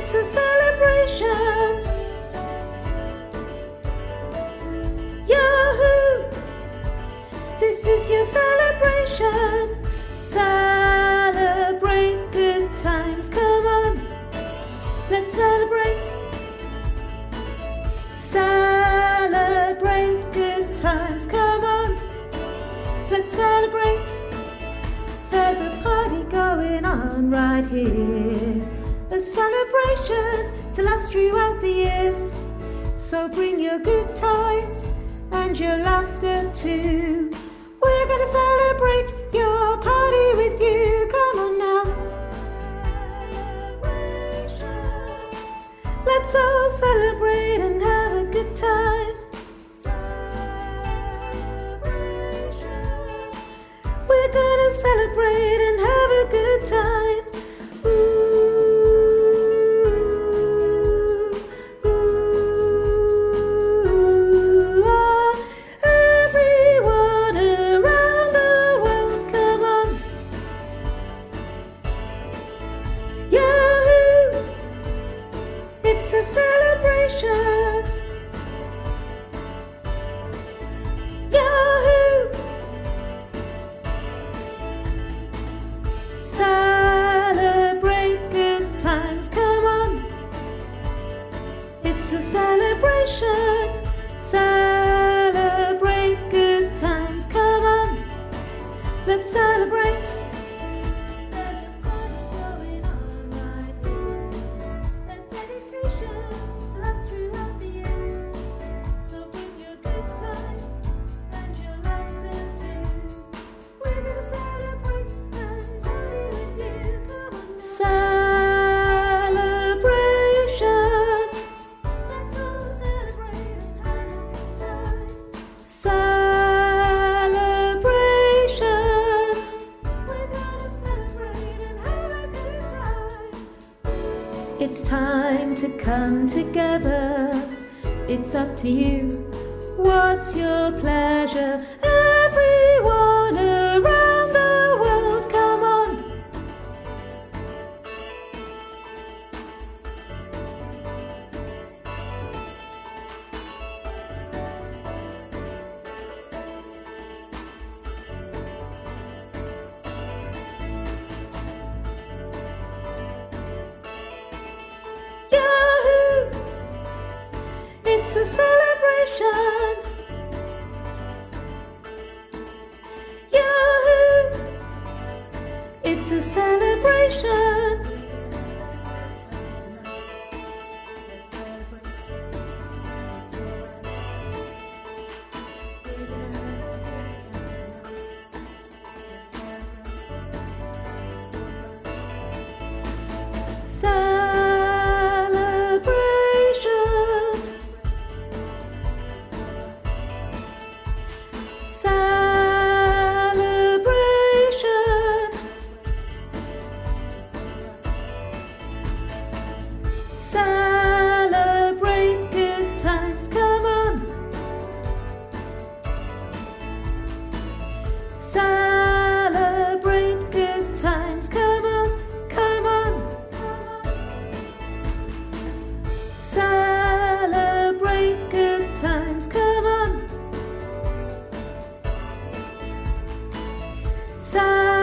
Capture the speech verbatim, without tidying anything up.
It's a celebration. Yahoo! This is your celebration. Celebrate good times. Come on, let's celebrate. Celebrate good times. Come on, let's celebrate. There's a party going on right here, a celebration to last throughout the years. So bring your good times and your laughter too. We're gonna celebrate your party with you. Come on now. Let's all celebrate and have a good time. We're gonna celebrate and have a good time. Ooh, ooh, ah, everyone around the world, come on. Yahoo! It's a celebration. Yahoo! Celebrate good times, come on. It's a celebration. Celebrate good times, come on. Let's celebrate. There's a party going on right here, a dedication to last throughout the years. So bring your good times and your laughter too. We're gonna celebrate and party with you. Come on. Celebration. Let's all celebrate and have a good time. Celebration. We're gonna celebrate and have a good time. It's time to come together. It's up to you. What's your pleasure? Everyone around the world, come on. Yahoo! It's a celebration. Yahoo! It's a celebration. Celebration. Celebration. Celebrate good times, come on. Celebrate good times, come on, come on. Celebrate good times, come on. Celebrate